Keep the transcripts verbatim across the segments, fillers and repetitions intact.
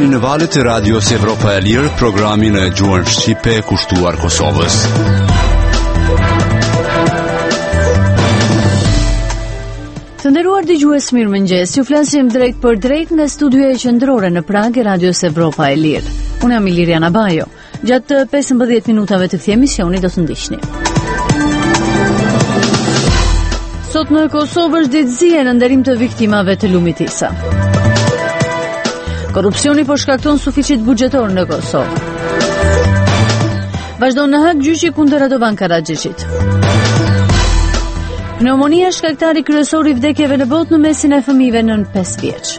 Jeni në valët e Radios Evropa e Lirë, programin e gjuhën shqipe kushtuar Kosovës. Të nderuar dëgjues, mirëmëngjes. Ju flasim drejt për drejt nga studioja qendrore në Prag e Radios Evropa e Lirë. Unë jam Iliriana Bajo. Gjatë pesëmbëdhjetë minutave të këtij emisioni do të ndiqni. Sot në Kosovë është ditëzie në nderim të viktimave të lumit Tisa. Korrupsioni po shkakton suficit buxhetor në Kosovë. Vazhdon në Hag gjyqi kundër Radovan Karaxhiçit. Pneumonia shkaktari kryesor i vdekjeve në botë në mesin e fëmijëve nën pesë vjeç.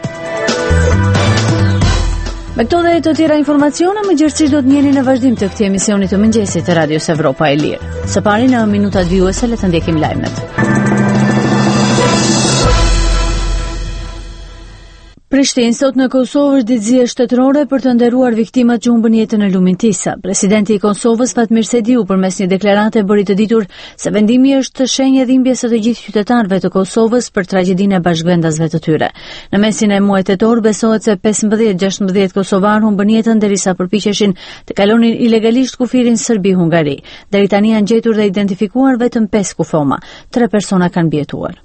Me këto dhe të tjera informacione, më gjithsesi do të njeni në vazhdim të këtij emisioni të mëngjesit të Radios Evropa e Lirë. Së pari në minutat vijuese le të ndjekim lajmet. Prishtinë, sot në Kosovë është ditëzie shtetërore për të nderuar viktimat që humbën jetën në lumin Tisa. Presidenti i Kosovës Fatmir Sediu përmes një deklarate bëri të ditur se vendimi është shenjë dhimbjes së të gjithë qytetarëve të Kosovës për tragjedinë e bashkëvendasve të tyre. Në mesin e muajit tetor besohet se pesëmbëdhjetë gjashtëmbëdhjetë kosovar humbën jetën derisa përpiqeshin të kalonin ilegalisht kufirin Serbi-Hungari. Deri tani janë gjetur dhe identifikuar vetëm pesë kufoma. Tre persona kanë mbijetuar.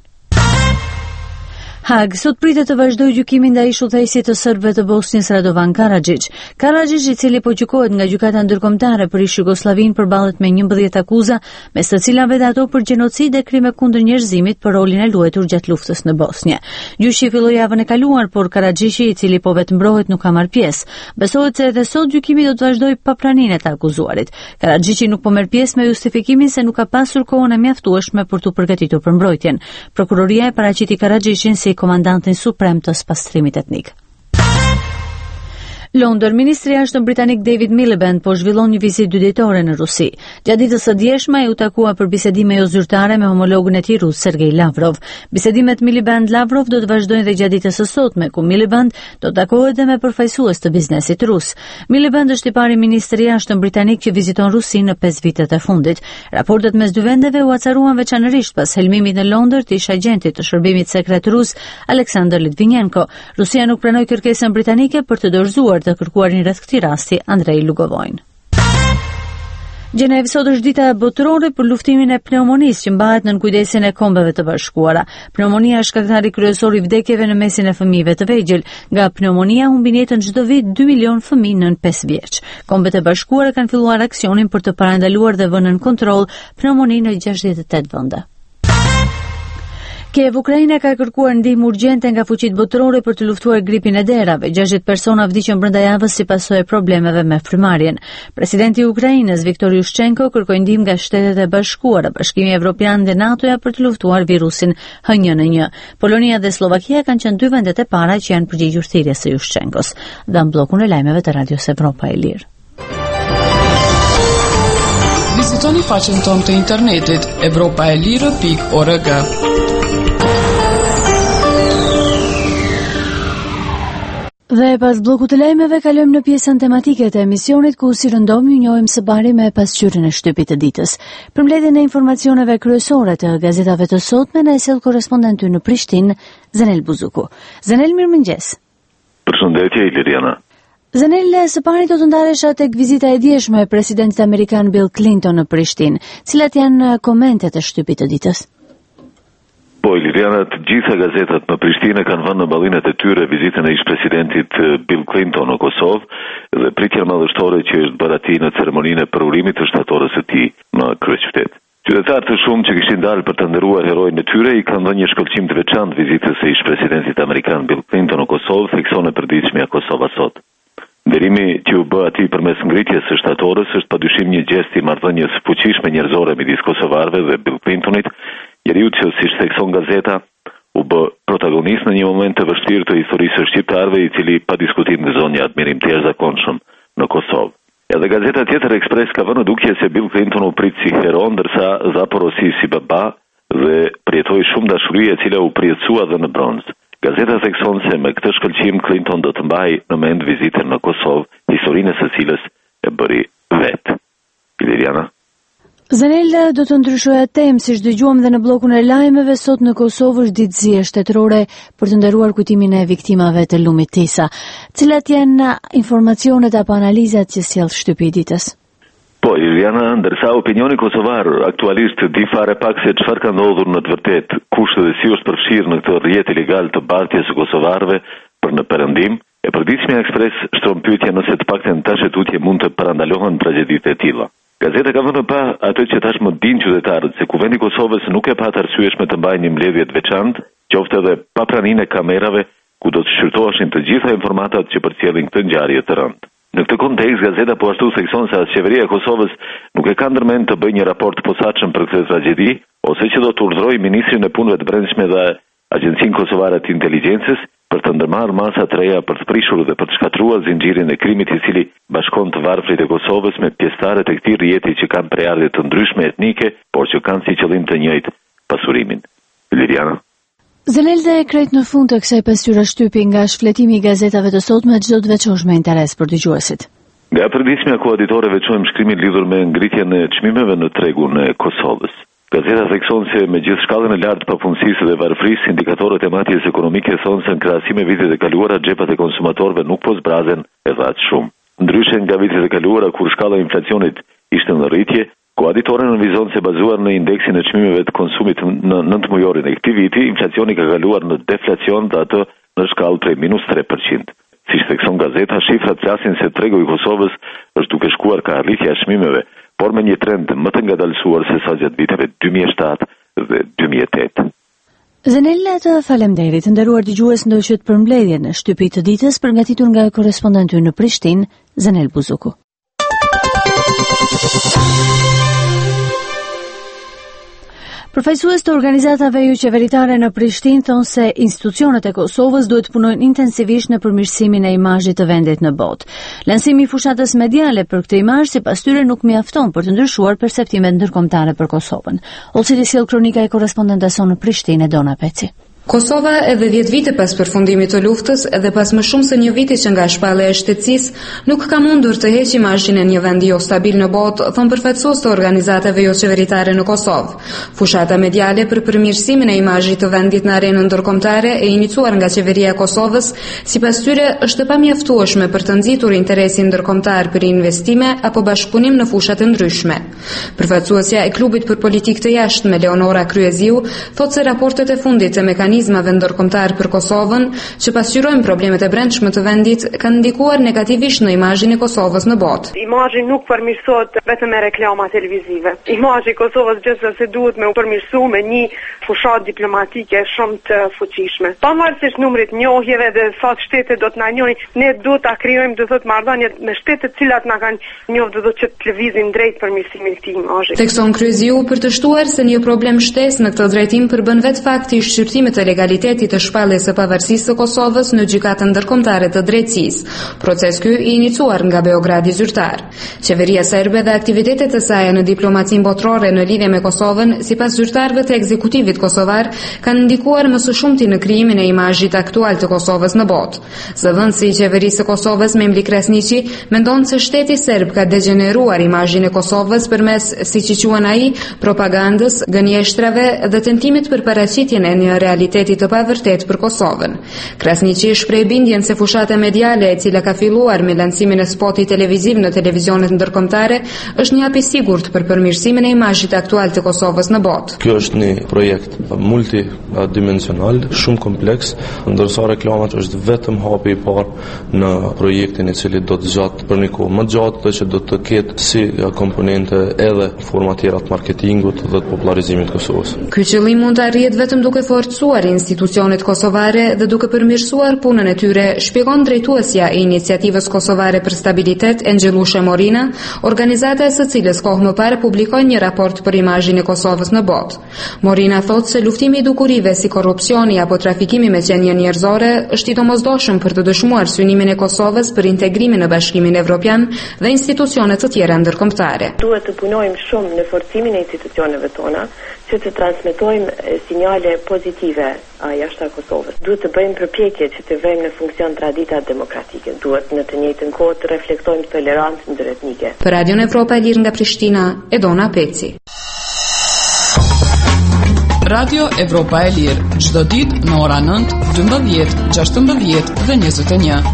Hag sot pritet të vazhdojë gjykimin ndaj udhëheqësit të serbëve të Bosnjës Radovan Karaxhiç. Karaxhiç, i cili po gjykohet nga gjykata ndërkombëtare për ish Jugosllavinë, përballet me njëmbëdhjetë akuza, mes të cilave dhe ato për gjenocid dhe krime kundër njerëzimit për rolin e luajtur gjatë luftës në Bosnjë. Gjyqi filloi javën e kaluar, por Karaxhiçi, i cili po vetëmbrohet, nuk ka marrë pjesë. Besohet se edhe sot gjykimi do të vazhdojë pa praninë e të akuzuarit. Karaxhiçi nuk po merr pjesë me justifikimin se nuk ka pasur kohën e mjaftueshme për të përgatitur për mbrojtjen. Prokuroria e paraqiti Karaxhiçin si komandantin suprem të spastrimit etnik. Londër, ministri i jashtëm britanik David Miliband po zhvillon një vizitë dyditore në Rusi. Gjatë ditës së djeshme u takua për bisedime jo zyrtare me homologën e tij rus Sergej Lavrov. Bisedimet Miliband-Lavrov do të vazhdojnë dhe gjatë ditës së sotme, ku Miliband do të takohet dhe me përfaqësues të biznesit rus. Miliband është i pari ministri i jashtëm britanik që viziton Rusinë në pesë vitet e fundit. Raportet mes dy vendeve u acaruan veçanërisht pas helmimit në Londër të ish agentit të shërbimit sekret rus Aleksandr Litvinenko. Rusia nuk pranoi kërkesën britanike për të dorëzuar të kërkuarin rreth këtij rasti Andrei Lugovojn. Gjenevë, sot është dita botërore për luftimin e pneumonisë që mbahet nën kujdesin e Kombeve të Bashkuara. Pneumonia është shkaktari kryesor i vdekjeve në mesin e fëmijëve të vegjël. Nga pneumonia humbin jetën çdo vit dy milion fëmijë nën pesë vjeç. Kombet e Bashkuara kanë filluar aksionin për të parandaluar dhe vënë në kontroll pneumoninë në gjashtëdhjetë e tetë vende. Kiev, Ukraina ka kërkuar ndihmë urgjente nga fuqitë botërore për të luftuar gripin e derave. gjashtëdhjetë persona vdiqën brenda javës si pasojë e problemeve me frymarrjen. Presidenti i Ukrainës Viktor Yushchenko kërkoi ndihmë nga Shtetet e Bashkuara, Bashkimi Evropian dhe NATO-ja për të luftuar virusin H një N një. Polonia dhe Slovakia kanë qenë dy vendet e para që janë përgjigjur thirrjes së Yushchenkos. Dhan bllokun e lajmeve të Radios Evropa e Lirë. Vizitoni faqen tonë të internetit evropa e lirë pikë org. Dhe pas bllokut të lajmeve kalojmë në pjesën tematike të emisionit, ku si rëndom ju njohim së bari me pasqyrën e shtypit të ditës. Për mbledhjen e informacioneve kryesore të gazetave të sotme na sjell korrespondenti në Prishtinë, Zenel Buzuku. Zenel, mirëmëngjes. Përshëndetje Iliriana. Zenel, së pari do të ndalesha tek vizita e djeshme e presidentit amerikan Bill Clinton në Prishtinë. Cilat janë komentet e shtypit të ditës? Po, Iliriana, të gjitha gazetat në Prishtinë kanë vënë në ballinet e tyre vizitën e ish-presidentit Bill Clinton në Kosovë dhe pritjen madhështore që është bërë atij në ceremoninë e përurimit të shtatorës së tij në kryeqytet. Qytetarë të shumë që kishin dalë për të nderuar heroin e tyre i kanë dhënë një shkëlqim të veçantë vizitës së ish-presidentit amerikan Bill Clinton në Kosovë, thekson e përditshmja Kosova Sot. Nderimi që u bë atij përmes ngritjes së shtatorës është padyshim një gjest i marrëdhënies fuqishme njerëzore midis kosovarëve dhe Bill Clintonit. Njeriu që, siç thekson gazeta, u bë protagonist në një moment të vështirë të historisë së shqiptarëve, i cili pa diskutim gëzon një admirim të jashtëzakonshëm në Kosovë. Edhe gazeta tjetër Express ka vënë dukje se Bill Clinton u prit si hero, ndërsa dha porosi si baba dhe përjetoi shumë dashuri e cila u përjetësua dhe në bronz. Gazeta thekson se me këtë shkëlqim Clinton do të mbajë në mend vizitën në Kosovë, historinë së cilës e bëri vetë. Iliriana. Zanela do të ndryshojë temë, siç dëgjuam dhe në bllokun e lajmeve, sot në Kosovë është ditësia shtetërore për të nderuar kujtimin e viktimave të lumit Tisa. Cilat janë informacionet apo analizat që sjell shtypi i ditës? Po, Iliana, ndërsa opinioni kosovar aktualisht di fare pak se çfarë ka ndodhur në të vërtetë, kush dhe si është përfshirë në këtë rrjet ilegal të bartjes së kosovarëve për në perëndim, e përditshmja Ekspres shtron pyetjen nëse të paktën tash tutje mund të parandalohen tragjeditë e tilla. Gazeta ka vënë pa atë që tashmë dinë qytetarët se kuvendi i Kosovës nuk e pa të arsyeshme të mbajë një mbledhje të veçantë, qoftë edhe pa praninë e kamerave, ku do të shqyrtoheshin të gjitha informatat që përcjellin këtë ngjarje të rëndë. Në këtë kontekst, gazeta po ashtu thekson se as qeveria e Kosovës nuk e ka ndërmend të bëjë një raport posaçëm për këtë tragjedi, ose që do të urdhërojë ministrin e punëve të brendshme dhe Agjencinë Kosovare të Inteligjencës për të ndërmarrë masa të reja për të prishur dhe për të shkatruar zinxhirin e krimit i cili bashkon të varfrit e Kosovës me pjesëtarët e këtij rrjeti që kanë prejardhje të ndryshme etnike, por që kanë si qëllim të njëjtë pasurimin. Liriana. Zanelde e krejt në fund të kësaj pasqyra shtypi nga shfletimi i gazetave të sotme, çdo të veçosh me interes për dëgjuesit. Nga përditshmja koaditore veçojmë shkrimin lidhur me ngritjen e çmimeve në tregun e Kosovës. Gazeta thekson se me gjithë shkallën e lartë papunësisë dhe varfrisë, indikatorët e matjes ekonomike thonë se në krahasim me vitet e kaluara xhepat e konsumatorëve nuk po zbrazen edhe aq shumë. Ndryshe nga vitet e kaluara kur shkalla e inflacionit ishte në rritje, koaditore nënvizon se bazuar në indeksin e çmimeve të konsumit në nëntëmujorin e këtij viti, inflacioni ka kaluar në deflacion dhe atë në shkallë prej minus tre përqind. Siç thekson gazeta, shifrat flasin se tregu i Kosovës është duke shkuar ka rritja e çmimeve, por me një trend më të ngadalësuar se sa gjatë viteve dy mijë e shtatë dhe dy mijë e tetë. Zanela, të faleminderit, nderuar dëgjues, ndoqët për mbledhjen e shtypit të ditës përgatitur nga korrespondenti në Prishtinë, Zanel Buzuku. Përfaqësues të organizatave jo qeveritare në Prishtinë thonë se institucionet e Kosovës duhet të punojnë intensivisht në përmirësimin e imazhit të vendit në botë. Lansimi i fushatës mediale për këtë imazh sipas tyre nuk mjafton për të ndryshuar perceptimet ndërkombëtare për Kosovën. Olsi sjell kronika e korrespondentes sonë në Prishtinë, Dona Peci. Kosova edhe dhjetë vite pas përfundimit të luftës, edhe pas më shumë se një viti që nga shpallja e shtetësisë, nuk ka mundur të heqë imazhin e një vendi jo stabil në botë, thon përfaqësues të organizatave jo qeveritare në Kosovë. Fushata mediale për përmirësimin e imazhit të vendit në arenën ndërkombëtare e iniciuar nga qeveria e Kosovës, sipas tyre është e pamjaftueshme për të nxitur interesin ndërkombëtar për investime apo bashkëpunim në fusha të ndryshme. Përfaqësuesja e klubit për politikë të jashtme Leonora Kryeziu thotë se raportet e fundit të mekanizmave ndërkombëtar për Kosovën, që pasqyrojnë problemet e brendshme të vendit, kanë ndikuar negativisht në imazhin e Kosovës në botë. Imazhi nuk përmirësohet vetëm me reklama televizive. Imazhi i Kosovës gjithsesi duhet me u përmirësu me një fushat diplomatike shumë të fuqishme. Pavarësisht numrit njohjeve dhe sa shtete do të na njohin, ne duhet ta krijojmë do thotë marrëdhënie me shtetet të cilat na kanë njohur do thotë që të lëvizin drejt përmirësimit të këtij imazhi. Tekson Kryeziu për të shtuar se një problem shtesë në këtë drejtim përbën vetë fakti i shqyrtimit të legalitetit të shpalljes së pavarësisë së Kosovës në gjykatën ndërkombëtare të drejtësisë. Proces ky i iniciuar nga Beogradi zyrtar. Qeveria serbe dhe aktivitetet e saj në diplomacinë botërore në lidhje me Kosovën, sipas zyrtarëve të ekzekutivit kosovar, kanë ndikuar më së shumti në krijimin e imazhit aktual të Kosovës në botë. Zëvendësi i qeverisë së Kosovës Memli Krasniqi mendon se shteti serb ka degeneruar imazhin e Kosovës përmes, siç i quhen ai, propagandës, gënjeshtrave dhe tentimit për paraqitjen e një realiteti të pavërtet për Kosovën. Krasniqi shpreh bindjen se fushata mediale e cila ka filluar me lancimin e spotit televiziv në televizionet ndërkombëtare është një hap i sigurt për përmirësimin e imazhit aktual të Kosovës në botë. Kjo është një projekt multidimensional, shumë kompleks, ndërsa reklamat është vetëm hapi i parë në projektin i cili do të zgjat për një kohë më gjatë dhe që do të ketë si komponente edhe forma tjera të marketingut dhe të popularizimit të Kosovës. Ky qëllim mund të arrihet vetëm duke forcuar institucionet kosovare dhe duke përmirësuar punën e tyre, shpjegon drejtuesja e iniciativës kosovare për stabilitet Engjelushe Morina, organizata e së cilës kohë më parë publikoi një raport për imazhin e Kosovës në botë. Morina thotë se luftimi i dukurive si korrupsioni apo trafikimi me qenie njerëzore është i domosdoshëm për të dëshmuar synimin e Kosovës për integrimin në Bashkimin Evropian dhe institucione të tjera ndërkombëtare. Duhet të punojmë shumë në forcimin e institucioneve tona, që të transmetojmë sinjale pozitive jashtë Kosovës. Duhet të bëjmë përpjekje që të vëmë në funksion traditat demokratike. Duhet në të njëjtën kohë të reflektojmë tolerancën ndëretnike. Për Radion Evropa e Lirë nga Prishtina, Edona Peci. Radio Evropa e Lirë, çdo ditë në ora nëntë, dymbëdhjetë, gjashtëmbëdhjetë dhe njëzet e një.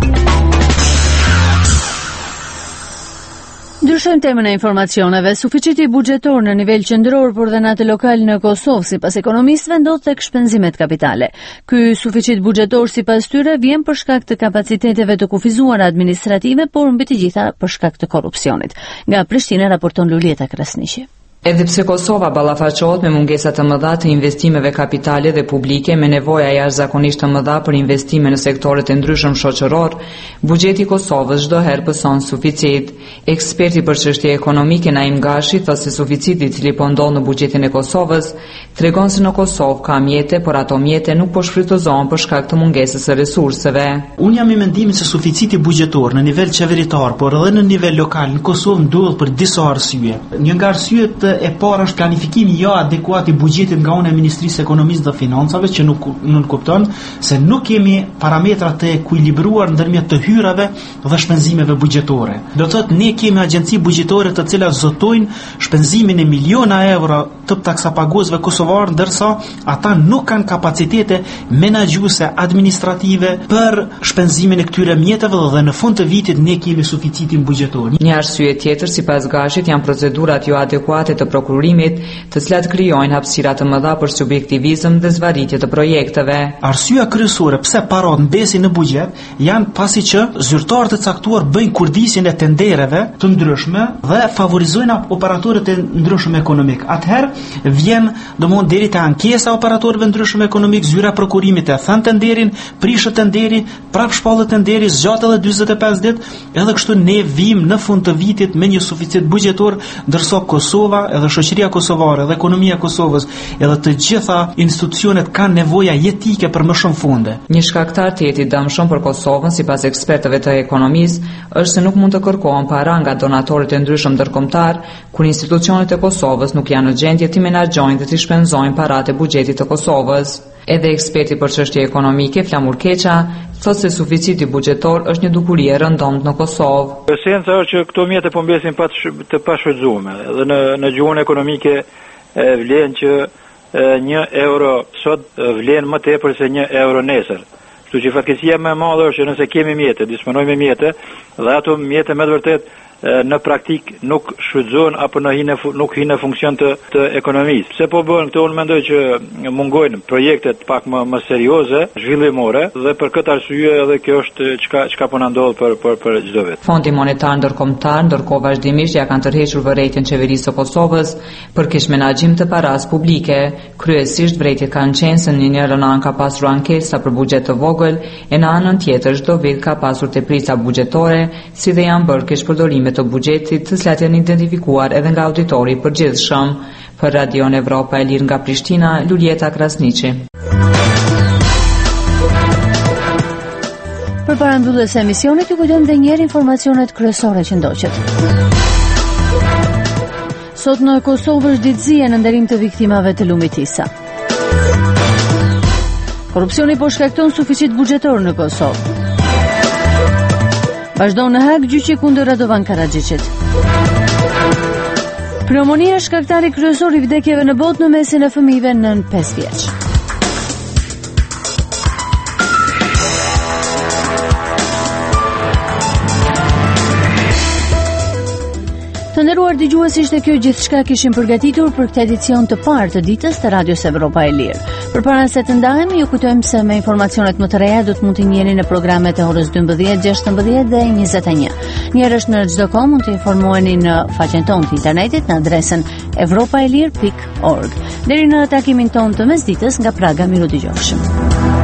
Ndryshojmë temën e informacioneve. Suficiti buxhetor në nivel qendror por dhe në atë lokal në Kosovë sipas ekonomistëve ndodh tek shpenzimet kapitale. Ky suficit buxhetor sipas tyre vjen për shkak të kapaciteteve të kufizuara administrative, por mbi të gjitha për shkak të korrupsionit. Nga Prishtina raporton Lulieta Krasniqi. Edhe pse Kosova ballafaqohet me mungesa të mëdha të investimeve kapitale dhe publike, me nevoja jashtëzakonisht të mëdha për investime në sektorët e ndryshëm shoqëror, buxheti i Kosovës çdo herë pëson suficit. Eksperti për çështje ekonomike Naim Gashi thotë se suficiti i cili po ndodh në buxhetin e Kosovës tregon se në Kosovë ka mjete, por ato mjete nuk po shfrytëzohen për shkak të mungesës së resurseve. Unë jam i mendimit se suficiti buxhetor në nivel qeveritar, por edhe në nivel lokal në Kosovë ndodh për disa arsye. Një nga arsyet e parë është planifikimi jo adekuat i buxhetit nga ana e Ministrisë së Ekonomisë dhe Financave, që nuk nuk kupton se nuk kemi parametra të ekuilibruar ndërmjet të hyrave dhe shpenzimeve buxhetore. Do të thotë ne kemi agjenci buxhetore të cilat zotojnë shpenzimin e miliona euro të taksapaguesve kosovar, ndërsa ata nuk kanë kapacitete menaxhuese administrative për shpenzimin e këtyre mjeteve dhe në fund të vitit ne kemi suficitin buxhetor. Një arsye tjetër sipas Gashit janë procedurat jo adekuate të prokurimit, të cilat krijojnë hapësira të mëdha për subjektivizëm dhe zvarritje të projekteve. Arsyeja kryesore pse parat mbesin në buxhet janë pasi që zyrtarët e caktuar bëjnë kurdisjen e tendereve të ndryshme dhe favorizojnë operatorët e ndryshëm ekonomik. Atëherë vjen domthonë deri te ankesa e operatorëve ndryshëm ekonomik, zyra prokurimit e thën tenderin, prishët tenderi, prap shpallët tenderi, zgjat edhe dyzet e pesë ditë, edhe kështu ne vim në fund të vitit me një suficit buxhetor, ndërsa Kosova edhe shoqëria kosovare dhe ekonomia e Kosovës edhe të gjitha institucionet kanë nevoja jetike për më shumë fonde. Një shkaktar tjetër i dëmshëm për Kosovën sipas ekspertëve të ekonomisë është se nuk mund të kërkohen para nga donatorët e ndryshëm ndërkombëtar, kur institucionet e Kosovës nuk janë në gjendje të menaxhojnë dhe të shpenzojnë paratë e buxhetit të Kosovës. Edhe eksperti për çështje ekonomike Flamur Keqa thotë se suficiti buxhetor është një dukuri e rëndomt në Kosovë. Esenca është që këto mjete po mbesin pa të pashfrytzuara. Edhe në në gjuhën ekonomike e vlen që e, një euro sot vlen më tepër se një euro nesër. Kështu që fatkeqësia më e madhe është që nëse kemi mjete, disponojmë me mjete, dhe ato mjete me të vërtet në praktik nuk shfrytëzohen apo në hinë nuk hinë në funksion të, të ekonomisë. Pse po bën këto? Unë mendoj që mungojnë projektet pak më më serioze, zhvillimore, dhe për këtë arsye edhe kjo është çka çka po na ndodh për për për çdo vit. Fondi Monetar Ndërkombëtar ndërkohë vazhdimisht ja kanë tërhequr vërejtjen qeverisë së Kosovës për keq menaxhim të paras publike. Kryesisht vërejtjet kanë qenë se në njërin anë ka pasur ankesa për buxhet të vogël, e në anën tjetër çdo vit ka pasur teprica buxhetore, si dhe janë bërë keq përdorime të buxhetit, të cilat janë identifikuar edhe nga auditori i përgjithshëm. Për Radion Evropa e Lirë nga Prishtina, Lulieta Krasniqi. Për para mbylljes së emisionit, ju kujtojmë edhe një herë informacionet kryesore që ndoqet. Sot në Kosovë është ditësia në nderim të viktimave të lumit Tisa. Korrupsioni po shkakton suficit buxhetor në Kosovë. Vazhdon në Hag gjyqi kundër Radovan Karaxhiçit. Pneumonia shkaktari kryesor i vdekjeve në botë në mesin e fëmijëve nën pesë vjeç. Të nderuar dëgjues, ishte kjo gjithçka kishim përgatitur për këtë edicion të parë të ditës të Radios Evropa e Lirë. Përpara se të ndahemi, ju kujtojmë se me informacionet më të reja do të mund të njiheni në programet e orës dymbëdhjetë, gjashtëmbëdhjetë dhe njëzet e një. Njerësh në çdo kohë mund të informoheni në faqen tonë të internetit në adresën evropaelir pikë org. Deri në takimin tonë të mesditës nga Praga, miru dëgjofshim.